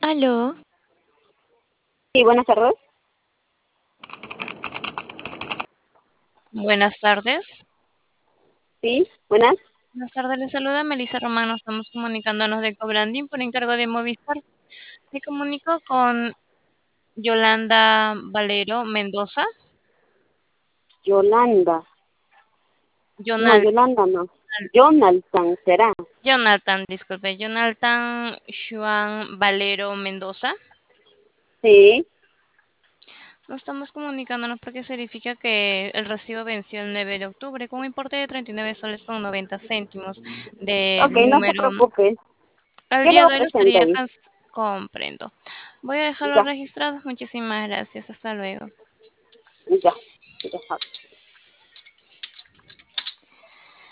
Aló, Sí, buenas tardes. buenas tardes. Sí, buenas. Buenas tardes, les saluda Melissa Romano. Estamos comunicándonos de Cobrandín por encargo de Movistar. Me comunico con Yolanda Valero Mendoza. Yolanda. No, Jonal, Yolanda no. Jonathan será. Jonathan, disculpe, Jonathan Juan Valero Mendoza. Sí. Nos estamos comunicándonos porque se verifica que el recibo venció el 9 de octubre con un importe de 39 soles con 90 céntimos de Ok, no se número. preocupe. Al Yo día lo de hoy lo presento estaría ahí. comprendo. Voy a dejarlo Ya, registrado. Muchísimas gracias. Hasta luego. ya. Ya.